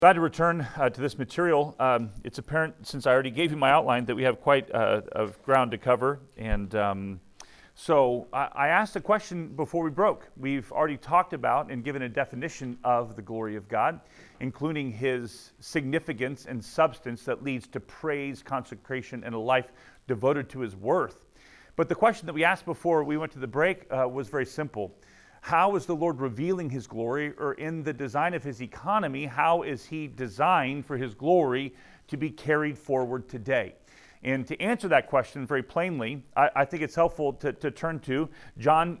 Glad to return to this material. It's apparent, since I already gave you my outline, that we have quite of ground to cover. And so I asked a question before we broke. We've already talked about and given a definition of the glory of God, including His significance and substance that leads to praise, consecration, and a life devoted to His worth. But the question that we asked before we went to the break was very simple. How is the Lord revealing His glory, or in the design of His economy, how is He designed for His glory to be carried forward today? And to answer that question very plainly, I think it's helpful to turn to John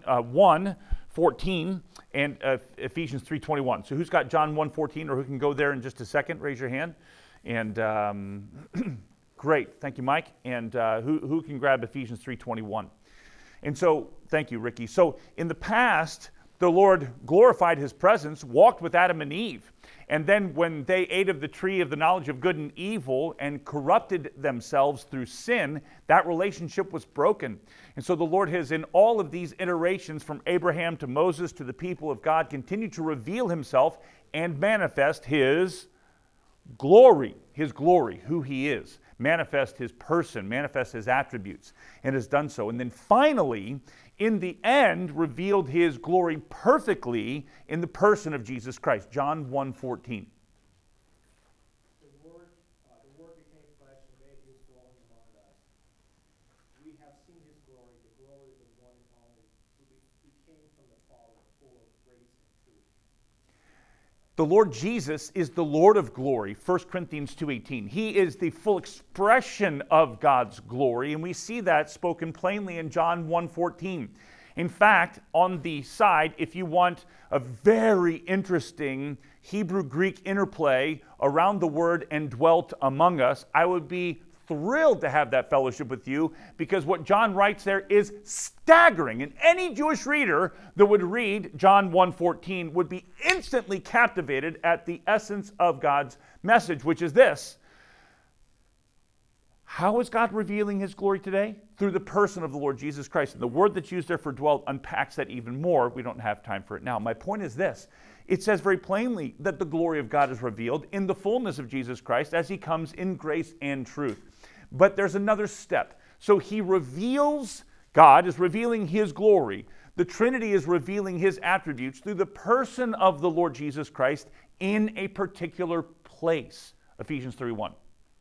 1:14 and Ephesians 3:21. So who's got John 1:14, or who can go there in just a second? Raise your hand. And great, thank you, Mike. And who can grab Ephesians 3:21? And so, thank you, Ricky. So, in the past, the Lord glorified His presence, walked with Adam and Eve. And then when they ate of the tree of the knowledge of good and evil and corrupted themselves through sin, that relationship was broken. And so the Lord has, in all of these iterations from Abraham to Moses to the people of God, continued to reveal Himself and manifest His glory, who He is. Manifest His person, manifest His attributes, and has done so. And then finally, in the end, revealed His glory perfectly in the person of Jesus Christ. John 1:14. The Word became flesh and made His dwelling among us. We have seen His glory, the glory of the one and only, who came from the Father, full of grace and truth. The Lord Jesus is the Lord of glory, 1 Corinthians 2:18. He is the full expression of God's glory, and we see that spoken plainly in John 1:14. In fact, on the side, if you want a very interesting Hebrew-Greek interplay around the word "and dwelt among us," I would be thrilled to have that fellowship with you, because what John writes there is staggering. And any Jewish reader that would read John 1:14 would be instantly captivated at the essence of God's message, which is this. How is God revealing His glory today? Through the person of the Lord Jesus Christ. And the word that's used there for dwelt unpacks that even more. We don't have time for it now. My point is this. It says very plainly that the glory of God is revealed in the fullness of Jesus Christ as He comes in grace and truth. But there's another step. So God is revealing His glory. The Trinity is revealing His attributes through the person of the Lord Jesus Christ in a particular place. Ephesians 3:1.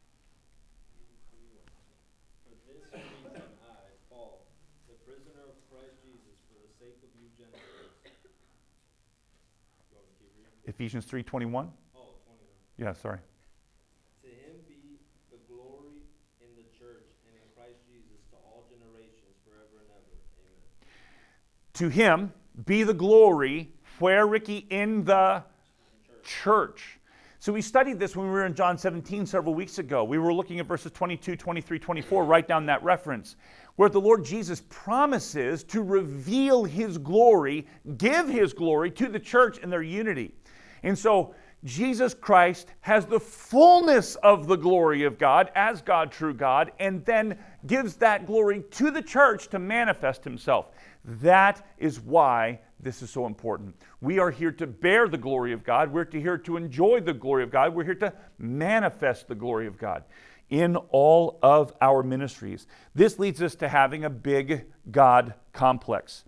For this reason I, Paul, the prisoner of Christ Jesus, for the sake of you Gentiles. You want me to keep reading? Ephesians 3:21. Oh, 21. Yeah, sorry. To Him be the glory in the church and in Christ Jesus to all generations, forever and ever. Amen. To Him be the glory, where, Ricky? In the church. So we studied this when we were in John 17 several weeks ago. We were looking at verses 22, 23, 24, right down that reference, where the Lord Jesus promises to reveal His glory, give His glory to the church in their unity. And so Jesus Christ has the fullness of the glory of God as God, true God, and then gives that glory to the church to manifest Himself. That is why this is so important. We are here to bear the glory of God. We're here to enjoy the glory of God. We're here to manifest the glory of God in all of our ministries. This leads us to having a big God complex.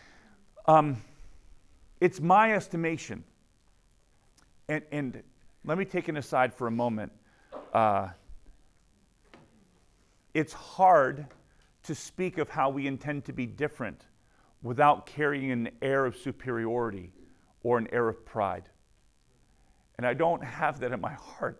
It's my estimation, and let me take an aside for a moment. It's hard to speak of how we intend to be different without carrying an air of superiority or an air of pride. And I don't have that in my heart.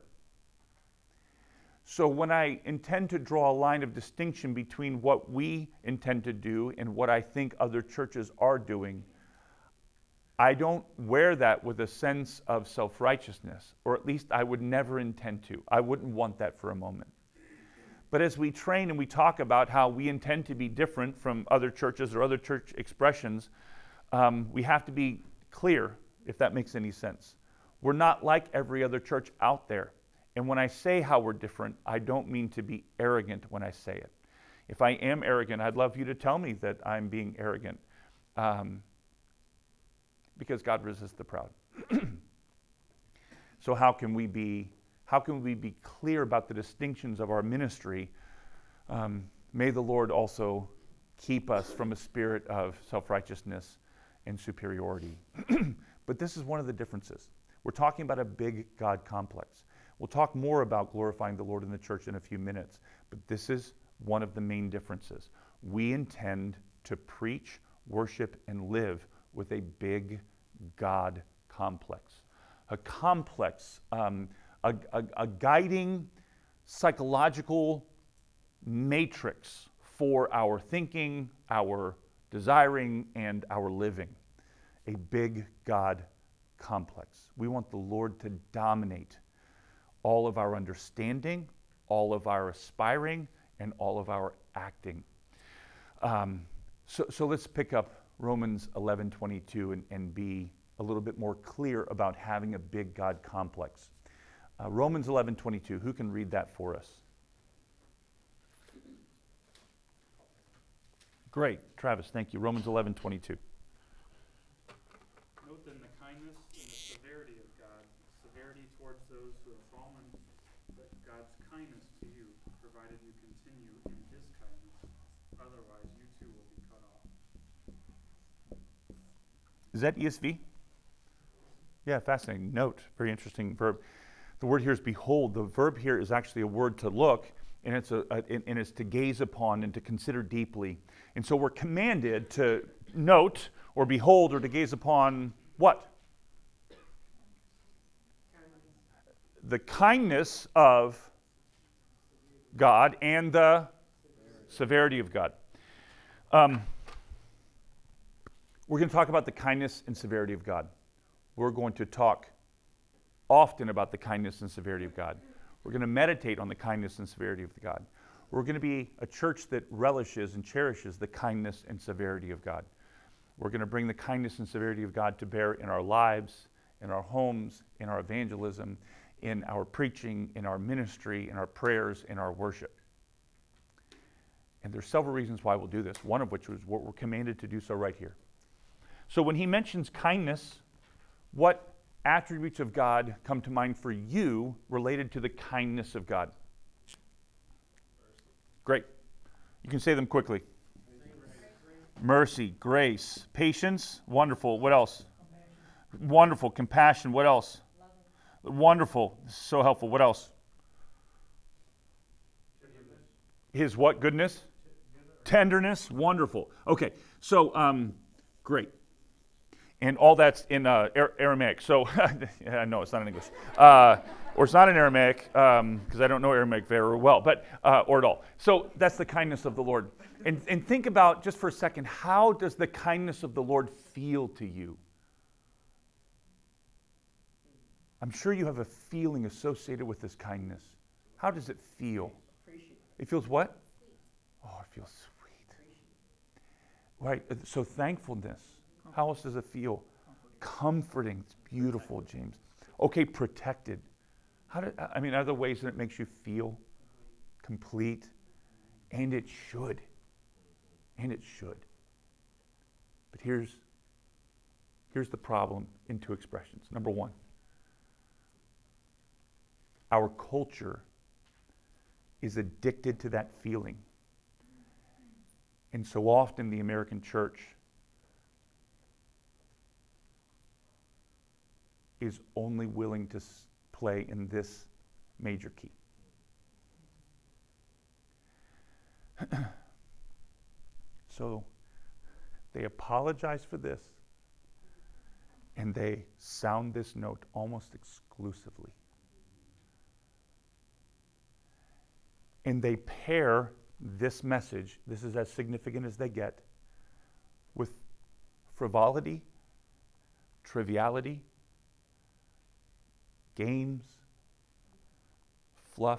So when I intend to draw a line of distinction between what we intend to do and what I think other churches are doing, I don't wear that with a sense of self-righteousness, or at least I would never intend to. I wouldn't want that for a moment. But as we train and we talk about how we intend to be different from other churches or other church expressions, we have to be clear, if that makes any sense. We're not like every other church out there. And when I say how we're different, I don't mean to be arrogant when I say it. If I am arrogant, I'd love you to tell me that I'm being arrogant. Because God resists the proud. So how can we be clear about the distinctions of our ministry? May the Lord also keep us from a spirit of self-righteousness and superiority. But this is one of the differences. We're talking about a big God complex. We'll talk more about glorifying the Lord in the church in a few minutes, but this is one of the main differences. We intend to preach, worship, and live with a big God complex. A complex, a guiding psychological matrix for our thinking, our desiring, and our living. A big God complex. We want the Lord to dominate all of our understanding, all of our aspiring, and all of our acting. So let's pick up Romans 11:22 and be a little bit more clear about having a big God complex. Romans 11:22, who can read that for us? Great, Travis, thank you. Romans 11:22. Note then the kindness and the severity of God, severity towards those who have fallen, but God's kindness to you, provided you continue in his kindness. Otherwise, you too will be cut off. Is that ESV? Yeah, fascinating. Note, very interesting verb. The word here is behold. The verb here is actually a word to look, and it's to gaze upon and to consider deeply. And so we're commanded to note or behold or to gaze upon what? The kindness of God and the severity of God. We're going to talk about the kindness and severity of God. We're going to talk often about the kindness and severity of God. We're going to meditate on the kindness and severity of God. We're going to be a church that relishes and cherishes the kindness and severity of God. We're going to bring the kindness and severity of God to bear in our lives, in our homes, in our evangelism, in our preaching, in our ministry, in our prayers, in our worship. And there's several reasons why we'll do this, one of which was what we're commanded to do so right here. So when he mentions kindness, what attributes of God come to mind for you related to the kindness of God? Great. You can say them quickly. Mercy, grace, patience, wonderful. What else? Compassion. Wonderful, compassion. What else? Loving. Wonderful, so helpful. What else? Forgiveness. His what? Goodness? Tenderness. Wonderful. Okay, so great. And all that's in Aramaic. So, no, it's not in English. Or it's not in Aramaic, because I don't know Aramaic very well, but or at all. So that's the kindness of the Lord. And think about, just for a second, how does the kindness of the Lord feel to you? I'm sure you have a feeling associated with this kindness. How does it feel? It feels what? Oh, it feels sweet. Right, so thankfulness. How else does it feel? Comforting. It's beautiful, James. Okay, protected. Other ways that it makes you feel complete. And it should. And it should. But here's the problem in two expressions. Number one, our culture is addicted to that feeling. And so often the American church is only willing to play in this major key. So they apologize for this, and they sound this note almost exclusively. And they pair this message, this is as significant as they get, with frivolity, triviality, games, fluff,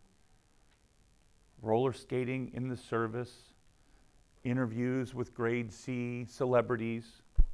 roller skating in the service, interviews with grade C celebrities.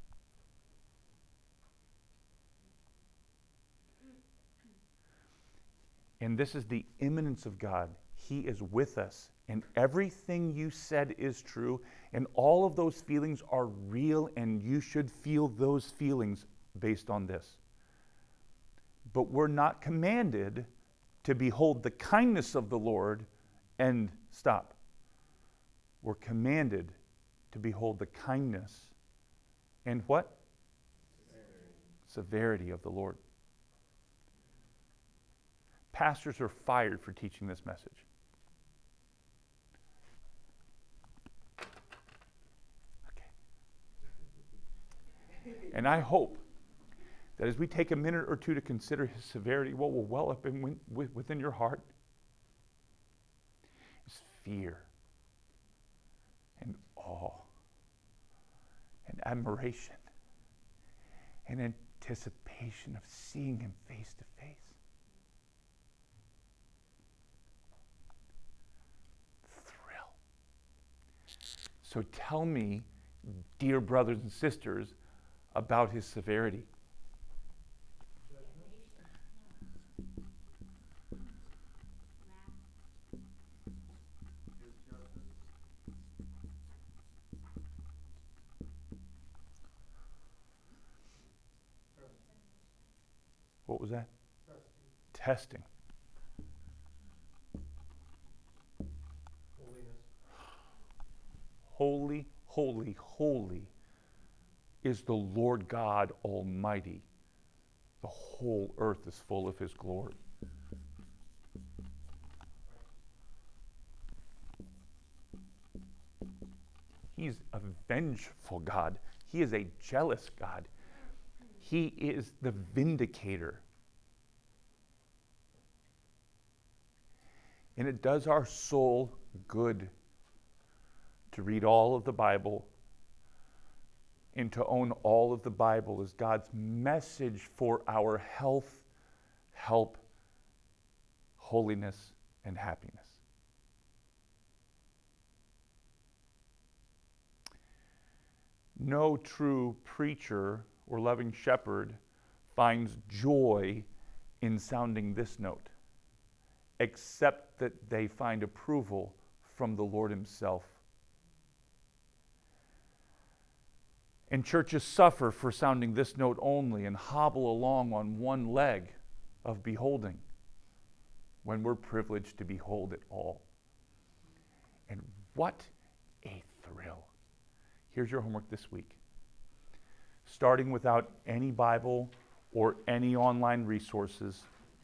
And this is the immanence of God. He is with us, and everything you said is true, and all of those feelings are real, and you should feel those feelings based on this. but we're not commanded to behold the kindness of the Lord and stop. We're commanded to behold the kindness and what? Severity of the Lord. Pastors are fired for teaching this message. Okay. And I hope that as we take a minute or two to consider his severity, what will well up within your heart is fear and awe and admiration and anticipation of seeing him face to face. Thrill. So tell me, dear brothers and sisters, about his severity. His justice. What was that? Testing. Holiness. Holy, holy, holy is the Lord God Almighty. The whole earth is full of his glory. He's a vengeful God. He is a jealous God. He is the vindicator. And it does our soul good to read all of the Bible and to own all of the Bible as God's message for our health, help, holiness, and happiness. No true preacher or loving shepherd finds joy in sounding this note, except that they find approval from the Lord himself. And churches suffer for sounding this note only and hobble along on one leg of beholding when we're privileged to behold it all. And what a thrill. Here's your homework this week. Starting without any Bible or any online resources,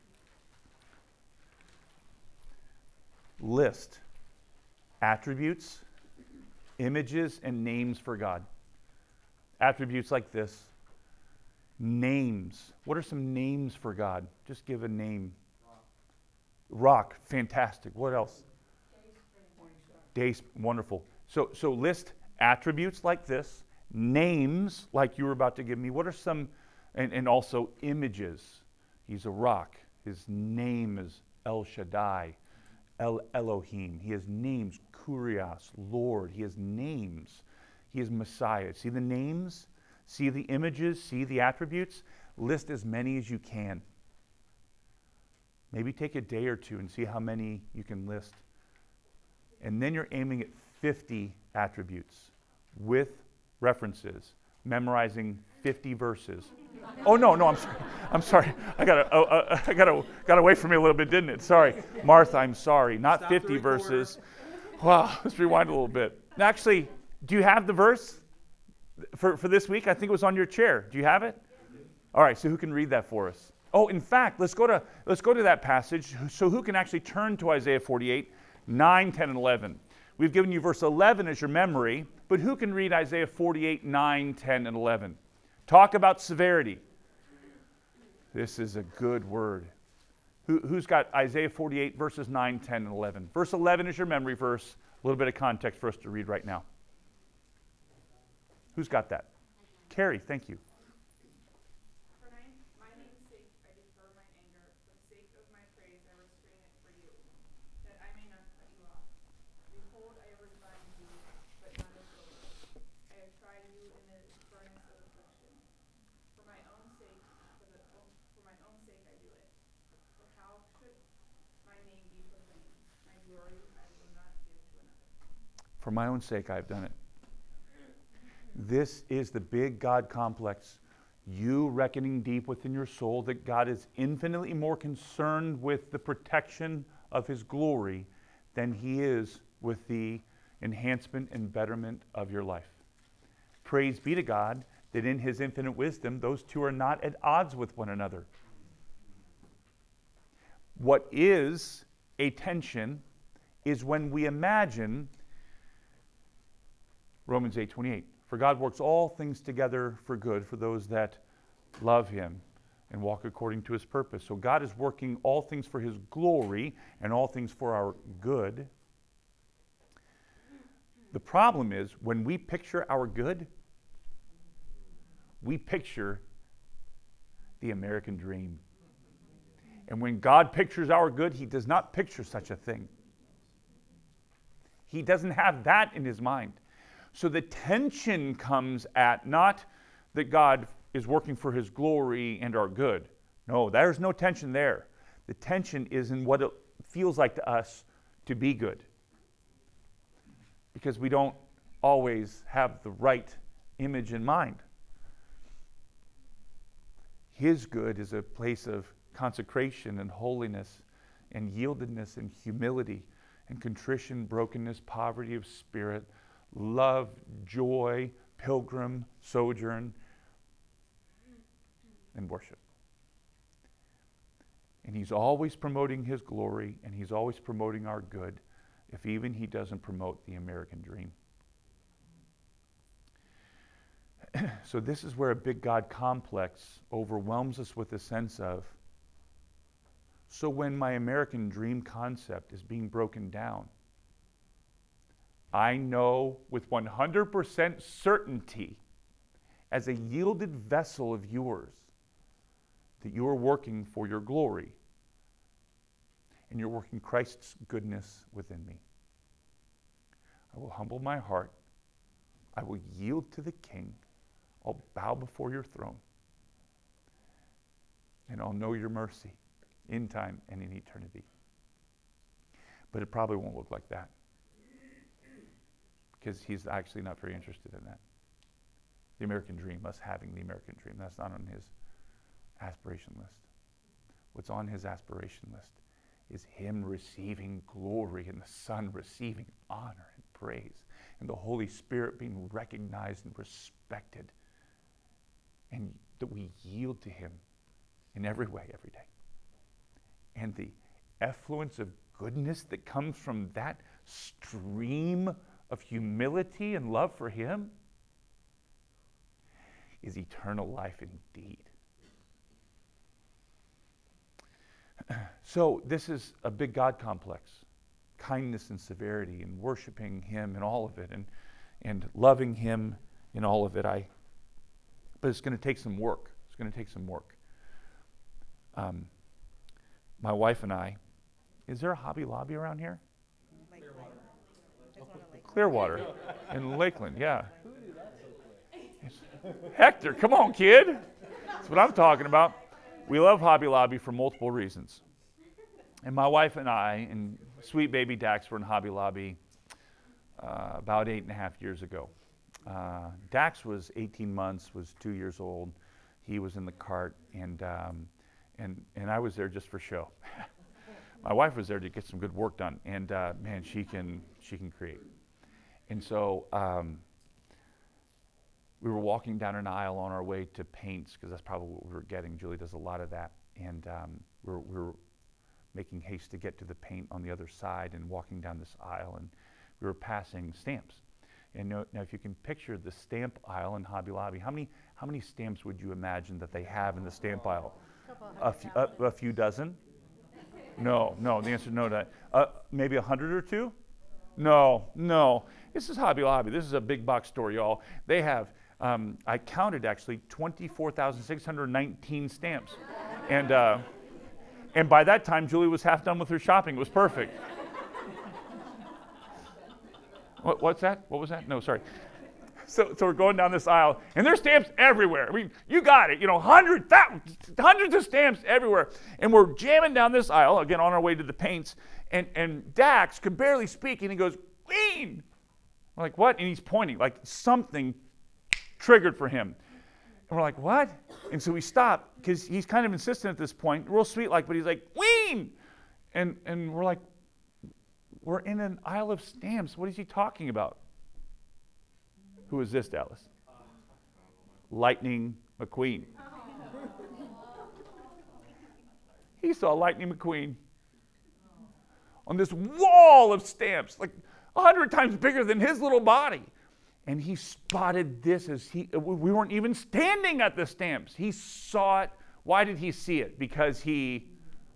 list attributes, images, and names for God. Attributes like this. Names. What are some names for God? Just give a name. Rock. Fantastic. What else? Day. Wonderful. So list attributes like this. Names like you were about to give me. What are some, and also images. He's a rock. His name is El Shaddai, El Elohim. He has names. Kurios, Lord. He has names. He is Messiah. See the names? See the images? See the attributes? List as many as you can. Maybe take a day or two and see how many you can list. And then you're aiming at 50 attributes with references, memorizing 50 verses. Oh no, I'm sorry. I got away from me a little bit, didn't it? Sorry, Martha. I'm sorry. Not Stop 50 the recorder. verses. Wow. Let's rewind a little bit. Actually, do you have the verse for this week? I think it was on your chair. Do you have it? All right. So who can read that for us? Oh, in fact, let's go to that passage. So who can actually turn to Isaiah 48, 9, 10, and 11? We've given you verse 11 as your memory, but who can read Isaiah 48, 9, 10, and 11? Talk about severity. This is a good word. Who's got Isaiah 48, verses 9, 10, and 11? Verse 11 is your memory verse. A little bit of context for us to read right now. Who's got that? Carrie, thank you. For my name's sake I defer my anger. For the sake of my praise I restrain it for you, that I may not cut you off. Behold, I have refined you, but not as gold. I have tried you in the furnace of affliction. For my own sake I do it. For how should my name be profaned? My glory I will not give to another. For my own sake, I've done it. This is the big God complex. You reckoning deep within your soul that God is infinitely more concerned with the protection of his glory than he is with the enhancement and betterment of your life. Praise be to God that in his infinite wisdom, those two are not at odds with one another. What is a tension is when we imagine Romans 8:28. For God works all things together for good for those that love him and walk according to his purpose. So God is working all things for his glory and all things for our good. The problem is when we picture our good, we picture the American dream. And when God pictures our good, he does not picture such a thing. He doesn't have that in his mind. So the tension comes at not that God is working for his glory and our good. No, there's no tension there. The tension is in what it feels like to us to be good. Because we don't always have the right image in mind. His good is a place of consecration and holiness and yieldedness and humility and contrition, brokenness, poverty of spirit, love, joy, pilgrim, sojourn, and worship. And he's always promoting his glory, and he's always promoting our good, if even he doesn't promote the American dream. So this is where a big God complex overwhelms us with a sense of, so when my American dream concept is being broken down, I know with 100% certainty, as a yielded vessel of yours, that you are working for your glory, and you're working Christ's goodness within me. I will humble my heart. I will yield to the King. I'll bow before your throne. And I'll know your mercy in time and in eternity. But it probably won't look like that. Because he's actually not very interested in that. The American dream, us having the American dream, that's not on his aspiration list. What's on his aspiration list is him receiving glory and the Son receiving honor and praise and the Holy Spirit being recognized and respected, and that we yield to him in every way, every day. And the effluence of goodness that comes from that stream of humility and love for him is eternal life indeed. So this is a big God complex. Kindness and severity and worshiping him in all of it, and loving him in all of it. But it's going to take some work. It's going to take some work. My wife and I, is there a Hobby Lobby around here? Clearwater in Lakeland, yeah. Hector, come on, kid. That's what I'm talking about. We love Hobby Lobby for multiple reasons. And my wife and I and sweet baby Dax were in Hobby Lobby about 8.5 years ago. Dax was 18 months, was 2 years old. He was in the cart, and I was there just for show. My wife was there to get some good work done, and man, she can create. And so we were walking down an aisle on our way to paints, because that's probably what we were getting. Julie does a lot of that, and we were making haste to get to the paint on the other side and walking down this aisle, and we were passing stamps. And now if you can picture the stamp aisle in Hobby Lobby, how many stamps would you imagine that they have in the stamp aisle? A few dozen? No, the answer is no to that. Maybe 100 or two? No. This is Hobby Lobby. This is a big box store, y'all. They have, I counted actually, 24,619 stamps. And by that time, Julie was half done with her shopping. It was perfect. What's that? What was that? No, sorry. So we're going down this aisle, and there's stamps everywhere. I mean, you got it. Hundreds of stamps everywhere. And we're jamming down this aisle, again, on our way to the paints, and Dax could barely speak, and he goes, "Queen!" I'm like, what? And he's pointing, like something triggered for him. And we're like, what? And so we stop because he's kind of insistent at this point, real sweet like, but he's like, wean! And we're like, we're in an aisle of stamps. What is he talking about? Who is this, Dallas? Lightning McQueen. He saw Lightning McQueen on this wall of stamps, like 100 times bigger than his little body. And he spotted this as we weren't even standing at the stamps. He saw it. Why did he see it? Because he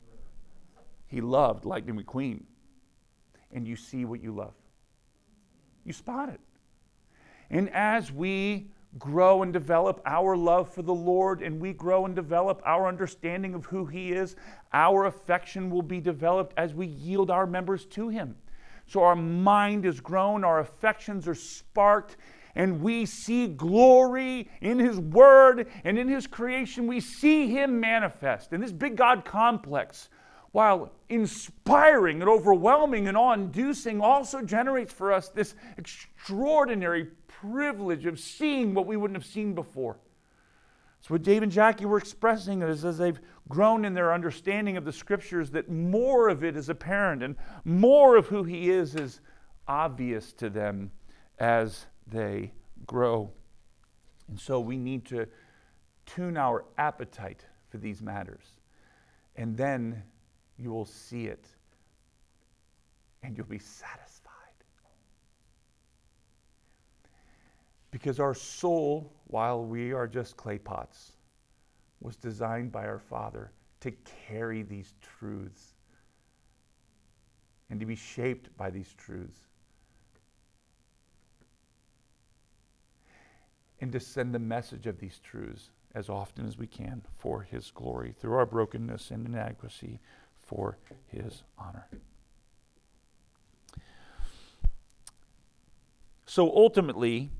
loved Lightning McQueen. And you see what you love. You spot it. And as we grow and develop our love for the Lord, and we grow and develop our understanding of who He is, our affection will be developed as we yield our members to Him. So our mind is grown, our affections are sparked, and we see glory in His Word and in His creation. We see Him manifest. And this big God complex, while inspiring and overwhelming and awe-inducing, also generates for us this extraordinary privilege of seeing what we wouldn't have seen before. So what Dave and Jackie were expressing is as they've grown in their understanding of the Scriptures, that more of it is apparent and more of who He is obvious to them as they grow. And so we need to tune our appetite for these matters. And then you will see it and you'll be satisfied. Because our soul, while we are just clay pots, was designed by our Father to carry these truths and to be shaped by these truths and to send the message of these truths as often as we can for His glory, through our brokenness and inadequacy, for His honor. So ultimately,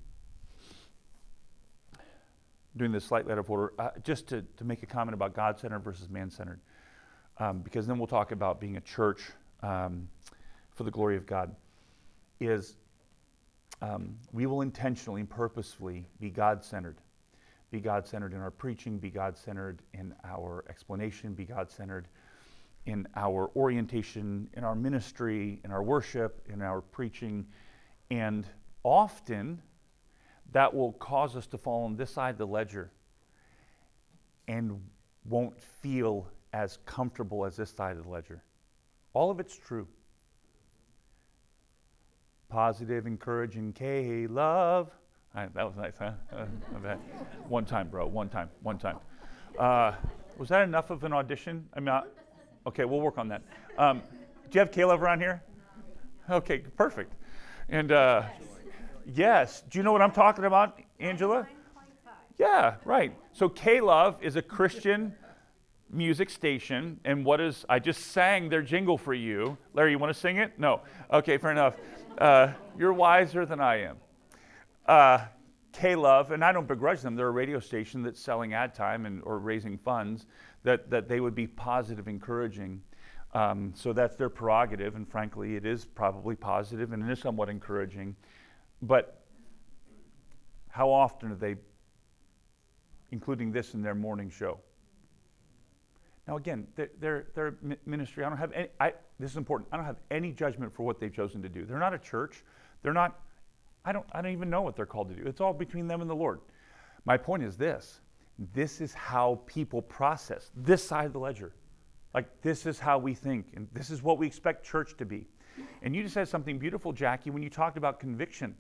doing this slightly out of order, just to make a comment about God-centered versus man-centered, because then we'll talk about being a church for the glory of God, is we will intentionally and purposefully be God-centered. Be God-centered in our preaching, be God-centered in our explanation, be God-centered in our orientation, in our ministry, in our worship, in our preaching, and often that will cause us to fall on this side of the ledger and won't feel as comfortable as this side of the ledger. All of it's true. Positive, encouraging, K-love. That was nice, huh? One time, bro. One time. Was that enough of an audition? I mean, okay, we'll work on that. Do you have K-love around here? Okay, perfect. And yes, do you know what I'm talking about, Angela? Yeah, right. So K-Love is a Christian music station, and I just sang their jingle for you. Larry, you want to sing it? No. Okay, fair enough. You're wiser than I am. K-Love, and I don't begrudge them, they're a radio station that's selling ad time or raising funds, that they would be positive, encouraging. So that's their prerogative, and frankly, it is probably positive and it is somewhat encouraging. But how often are they including this in their morning show? Now again, their ministry, I don't have any, this is important, I don't have any judgment for what they've chosen to do. They're not a church. They're not, I don't even know what they're called to do. It's all between them and the Lord. My point is this is how people process this side of the ledger. Like, this is how we think, and this is what we expect church to be. And you just said something beautiful, Jackie, when you talked about conviction.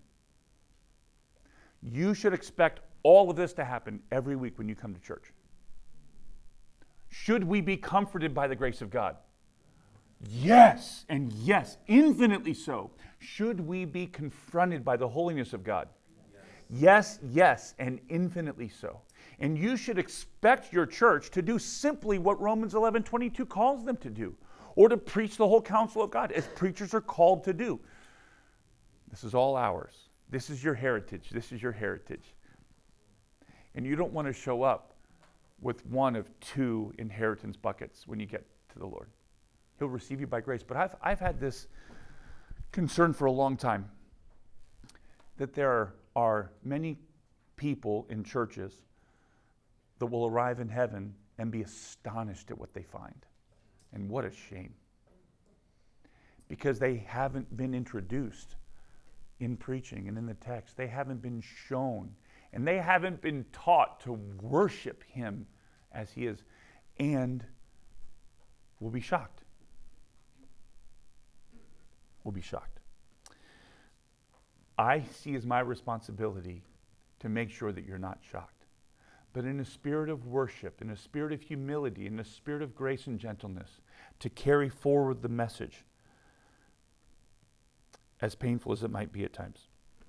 You should expect all of this to happen every week when you come to church. Should we be comforted by the grace of God? Yes, and yes, infinitely so. Should we be confronted by the holiness of God? Yes, and infinitely so. And you should expect your church to do simply what Romans 11:22 calls them to do, or to preach the whole counsel of God, as preachers are called to do. This is all ours. This is your heritage. This is your heritage. And you don't want to show up with one of two inheritance buckets when you get to the Lord. He'll receive you by grace. But I've had this concern for a long time, that there are many people in churches that will arrive in heaven and be astonished at what they find. And what a shame. Because they haven't been introduced in preaching and in the text. They haven't been shown. And they haven't been taught to worship him as he is. And we'll be shocked. We'll be shocked. I see as my responsibility to make sure that you're not shocked. But in a spirit of worship, in a spirit of humility, in a spirit of grace and gentleness, to carry forward the message, as painful as it might be at times,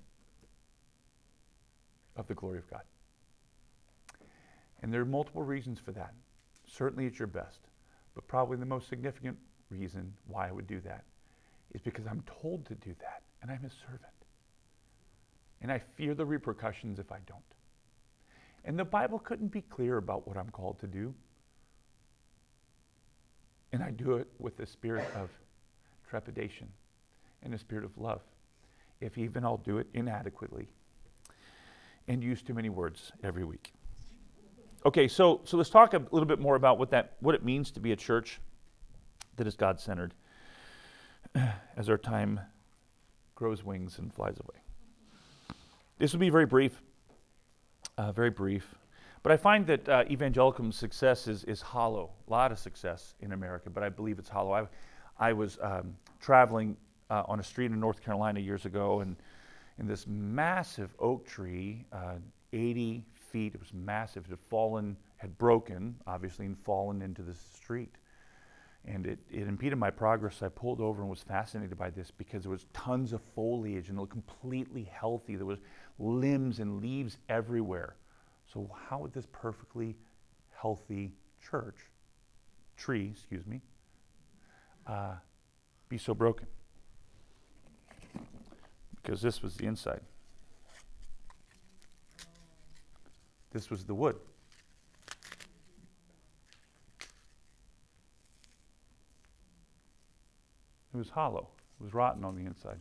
of the glory of God. And there are multiple reasons for that. Certainly it's your best. But probably the most significant reason why I would do that is because I'm told to do that, and I'm a servant. And I fear the repercussions if I don't. And the Bible couldn't be clear about what I'm called to do. And I do it with a spirit of trepidation and a spirit of love. If even I'll do it inadequately and use too many words every week. Okay, so let's talk a little bit more about what it means to be a church that is God-centered as our time grows wings and flies away. This will be very brief. But I find that evangelicalism's success is hollow. A lot of success in America, but I believe it's hollow. I was traveling on a street in North Carolina years ago, and in this massive oak tree, 80 feet, it was massive, it had broken, obviously, and fallen into the street. And it impeded my progress. I pulled over and was fascinated by this because there was tons of foliage and it looked completely healthy. There was limbs and leaves everywhere. So how would this perfectly healthy tree, be so broken? Because this was the inside. This was the wood. It was hollow. It was rotten on the inside.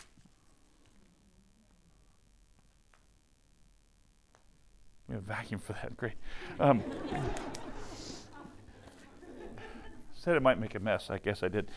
We have a vacuum for that. Great. Said it might make a mess. I guess I did.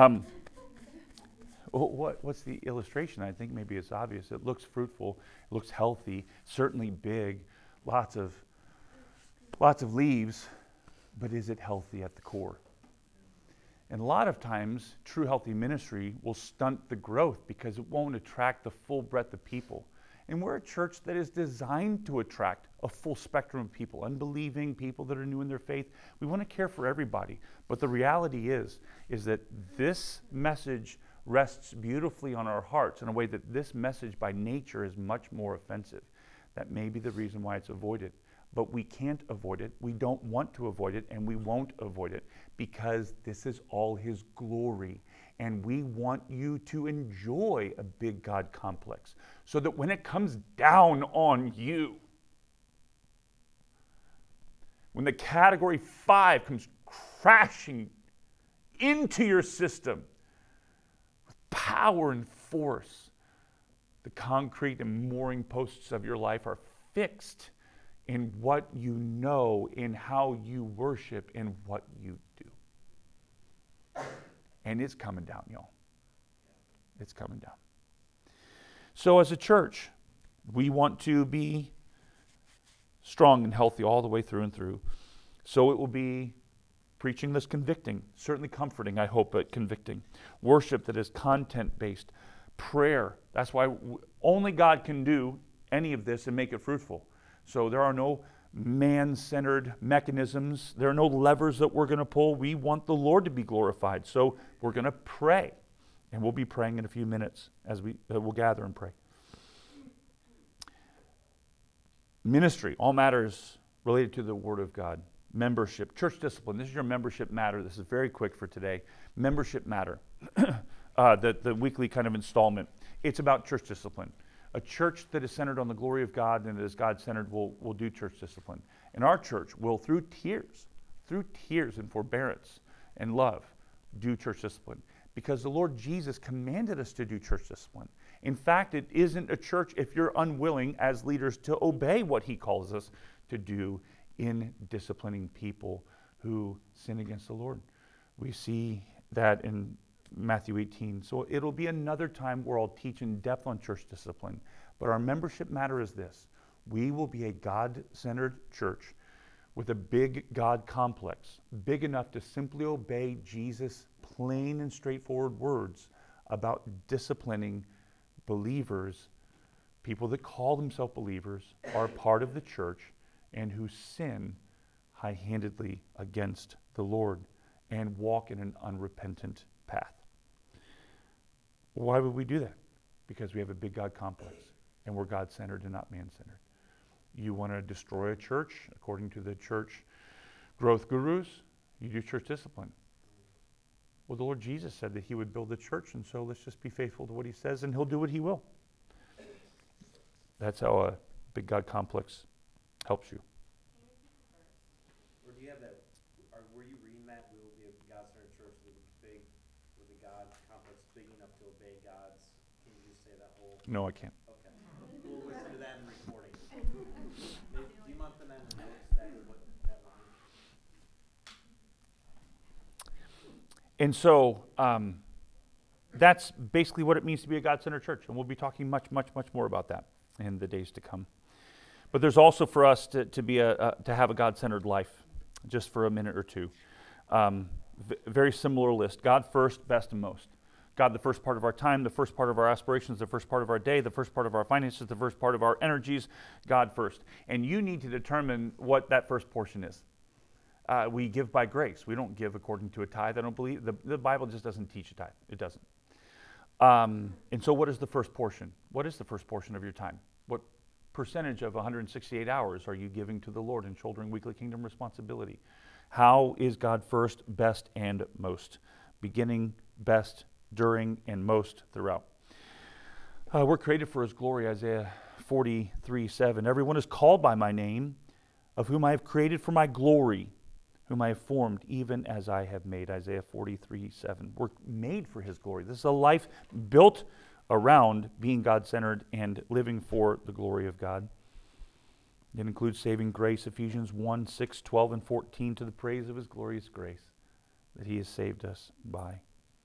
What's the illustration? I think maybe it's obvious. It looks fruitful. It looks healthy. Certainly big. Lots of leaves. But is it healthy at the core? And a lot of times, true healthy ministry will stunt the growth because it won't attract the full breadth of people. And we're a church that is designed to attract a full spectrum of people, unbelieving people that are new in their faith. We want to care for everybody. But the reality is that this message rests beautifully on our hearts in a way that this message by nature is much more offensive. That may be the reason why it's avoided. But we can't avoid it. We don't want to avoid it, and we won't avoid it because this is all his glory. And we want you to enjoy a big God complex so that when it comes down on you, when the category 5 comes crashing into your system with power and force, the concrete and mooring posts of your life are fixed in what you know, in how you worship, in what you do. And it's coming down, y'all. It's coming down. So as a church, we want to be strong and healthy all the way through and through. So it will be preaching that's convicting, certainly comforting, I hope, but convicting. Worship that is content-based. Prayer. That's why only God can do any of this and make it fruitful. So there are no man-centered mechanisms. There are no levers that we're going to pull. We want the Lord to be glorified. So we're going to pray. And we'll be praying in a few minutes as we'll gather and pray. Ministry, all matters related to the Word of God. Membership, church discipline. This is your membership matter. This is very quick for today. Membership matter. The weekly kind of installment. It's about church discipline. A church that is centered on the glory of God and that is God-centered will do church discipline. And our church will, through tears and forbearance and love, do church discipline. Because the Lord Jesus commanded us to do church discipline. In fact, it isn't a church if you're unwilling as leaders to obey what he calls us to do in disciplining people who sin against the Lord. We see that in Matthew 18. So it'll be another time where I'll teach in depth on church discipline. But our membership matter is this. We will be a God-centered church with a big God complex, big enough to simply obey Jesus' plain and straightforward words about disciplining believers, people that call themselves believers, are part of the church, and who sin high-handedly against the Lord and walk in an unrepentant path. Why would we do that? Because we have a big God complex, and we're God-centered and not man-centered. You want to destroy a church, according to the church growth gurus, you do church discipline. Well, the Lord Jesus said that he would build the church, and so let's just be faithful to what he says, and he'll do what he will. That's how a big God complex helps you. Or do you have that, or were you reading that, we will be a God-centered church with the God complex big enough to obey God's, can you just say that whole? No, I can't. Okay. We'll listen to that in recording. Do you want them in the notes, that what that line? And so that's basically what it means to be a God-centered church. And we'll be talking much, much, much more about that in the days to come. But there's also for us to have a God-centered life, just for a minute or two. Very similar list. God first, best, and most. God the first part of our time, the first part of our aspirations, the first part of our day, the first part of our finances, the first part of our energies. God first. And you need to determine what that first portion is. We give by grace. We don't give according to a tithe. I don't believe, the Bible just doesn't teach a tithe. It doesn't. And so what is the first portion? What is the first portion of your time? What percentage of 168 hours are you giving to the Lord in shouldering weekly kingdom responsibility? How is God first, best, and most? Beginning, best, during, and most throughout. We're created for his glory, Isaiah 43:7. Everyone is called by my name, of whom I have created for my glory, whom I have formed, even as I have made. Isaiah 43:7. We're made for his glory. This is a life built around being God-centered and living for the glory of God. It includes saving grace, Ephesians 1:6, 12, and 14, to the praise of his glorious grace that he has saved us by.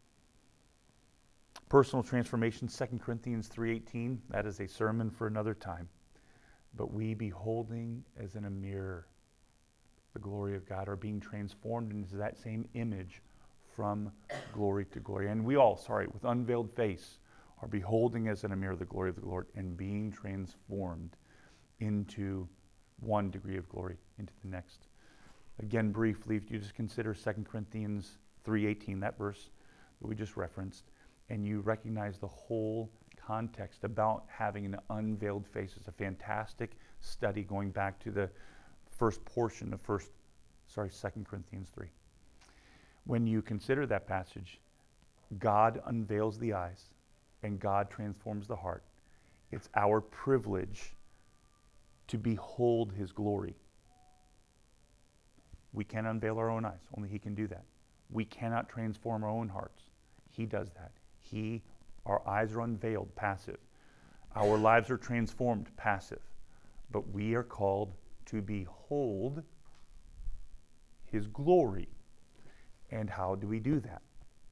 Personal transformation, 2 Corinthians 3:18. That is a sermon for another time. But we, beholding as in a mirror the glory of God, are being transformed into that same image from glory to glory. And we all, with unveiled face, are beholding as in a mirror the glory of the Lord and being transformed into one degree of glory into the next. Again, briefly, if you just consider 2 Corinthians 3:18, that verse that we just referenced, and you recognize the whole context about having an unveiled face. It's a fantastic study going back to the first portion of 2 Corinthians 3. When you consider that passage, God unveils the eyes and God transforms the heart. It's our privilege to behold his glory. We can't unveil our own eyes. Only he can do that. We cannot transform our own hearts. He does that. Our eyes are unveiled, passive. Our lives are transformed, passive. But we are called to behold his glory. And how do we do that?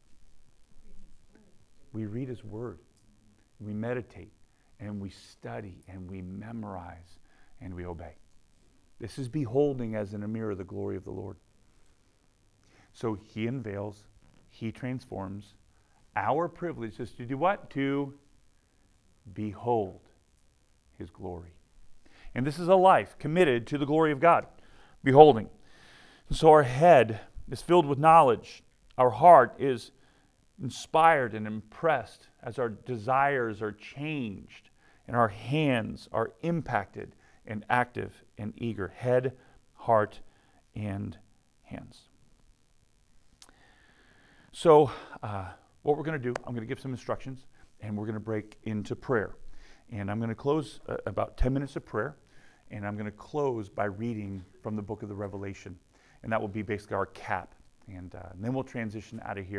We read his word. We meditate. And we study. And we memorize. And we obey. This is beholding as in a mirror the glory of the Lord. So he unveils. He transforms. Our privilege is to do what? To behold his glory. And this is a life committed to the glory of God, beholding. And so our head is filled with knowledge. Our heart is inspired and impressed as our desires are changed and our hands are impacted and active and eager. Head, heart, and hands. So, what we're going to do, I'm going to give some instructions, and we're going to break into prayer. And I'm going to close about 10 minutes of prayer, and I'm going to close by reading from the book of the Revelation. And that will be basically our cap. And then we'll transition out of here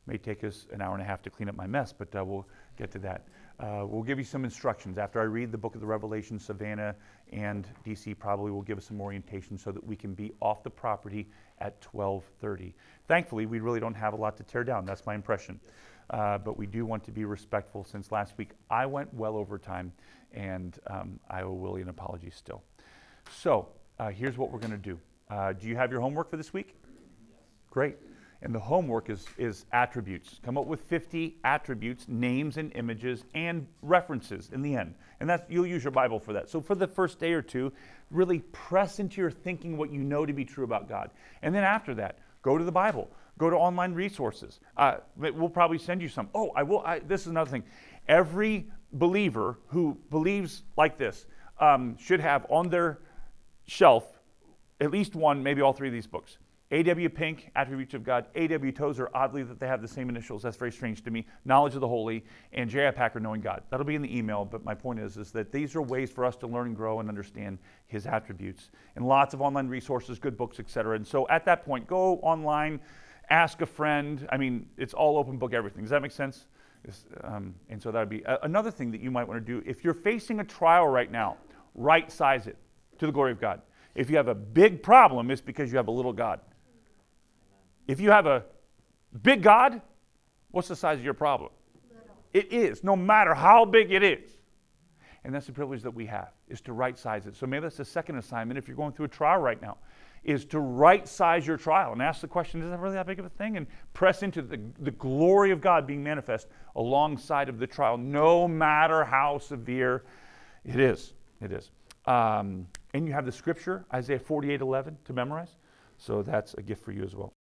May take us an hour and a half to clean up my mess, but we'll get to that. We'll give you some instructions. After I read the book of the Revelation, Savannah and DC probably will give us some orientation so that we can be off the property at 12:30. Thankfully, we really don't have a lot to tear down. That's my impression. But we do want to be respectful. Since last week, I went well over time, and I owe Willie an apology still. So here's what we're going to do. Do you have your homework for this week? Yes. Great. And the homework is attributes. Come up with 50 attributes, names and images, and references in the end. And that's, you'll use your Bible for that. So for the first day or two, really press into your thinking what you know to be true about God. And then after that, go to the Bible. Go to online resources. We'll probably send you some. Oh, I will. This is another thing. Every believer who believes like this should have on their shelf at least one, maybe all three of these books. A.W. Pink, Attributes of God. A.W. Tozer, oddly that they have the same initials. That's very strange to me. Knowledge of the Holy. And J.I. Packer, Knowing God. That'll be in the email, but my point is that these are ways for us to learn and grow and understand his attributes. And lots of online resources, good books, etc. And so at that point, go online, ask a friend. I mean, it's all open book everything. Does that make sense? And so that would be another thing that you might want to do. If you're facing a trial right now, right size it to the glory of God. If you have a big problem, it's because you have a little God. If you have a big God, what's the size of your problem? Little. It is, no matter how big it is. And that's the privilege that we have, is to right size it. So maybe that's the second assignment if you're going through a trial right now, is to right size your trial and ask the question, is that really that big of a thing? And press into the glory of God being manifest alongside of the trial, no matter how severe it is. It is. And you have the scripture, Isaiah 48:11, to memorize. So that's a gift for you as well.